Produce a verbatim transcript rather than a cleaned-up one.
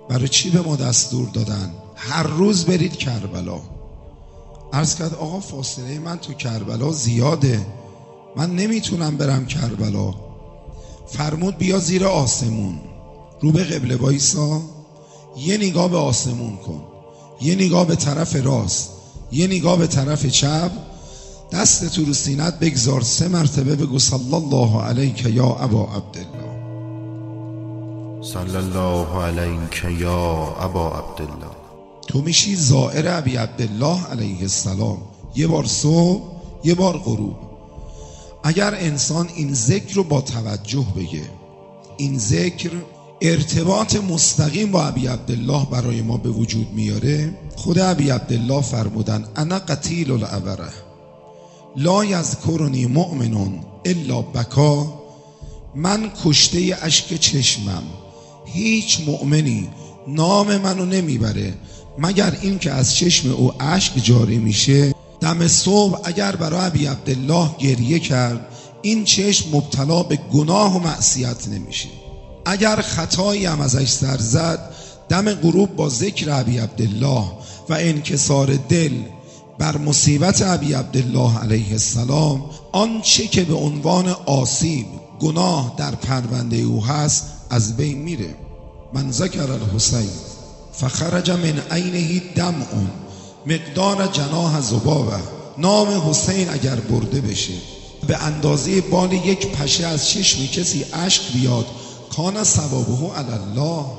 برای چی به ما دستور دادن هر روز برید کربلا؟ عرض کرد آقا فاصله من تو کربلا زیاده، من نمیتونم برم کربلا. فرمود بیا زیر آسمون، رو به قبله وایسا، یه نگاه به آسمون کن، یه نگاه به طرف راست، یه نگاه به طرف چپ، دست تو رو سینت بگذار، سه مرتبه بگو صلی الله علیک یا ابا عبدالله، صلی الله علیک یا ابا عبدالله. تو میشی زائر ابی عبدالله علیه السلام، یه بار صبح یه بار غروب. اگر انسان این ذکر رو با توجه بگه، این ذکر ارتباط مستقیم با ابی عبدالله برای ما به وجود میاره. خود ابی عبدالله فرمودن انا قتیل العبره لا یذکرنی مؤمن الا بکا، من کشته اشک چشمم، هیچ مؤمنی نام منو نمیبره مگر این که از چشم او اشک جاری میشه. دم صبح اگر برای ابی عبدالله گریه کرد، این چشم مبتلا به گناه و معصیت نمیشه. اگر خطایی هم ازش سر زد، دم غروب با ذکر ابی عبدالله و انکسار دل بر مصیبت ابی عبدالله علیه السلام، آنچه که به عنوان آسیب گناه در پرونده او هست از بین میره. من ذکر الحسین فخرج من عینه دمع مقدار جناح ذبابه، نام حسین اگر برده بشه به اندازه بال یک پشه از چشم کسی اشک بیاد، کان ثوابه علی الله.